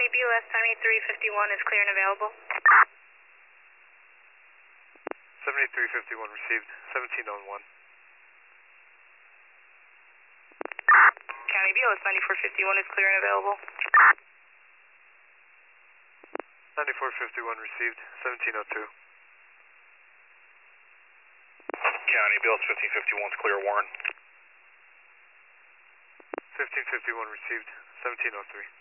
County BOS 7351 is clear and available. 7351 received, 17 on 1. County BOS 9451 is clear and available. 9451 received, 1702. County BOS 1551 is clear, Warren. 1551 received, 1703.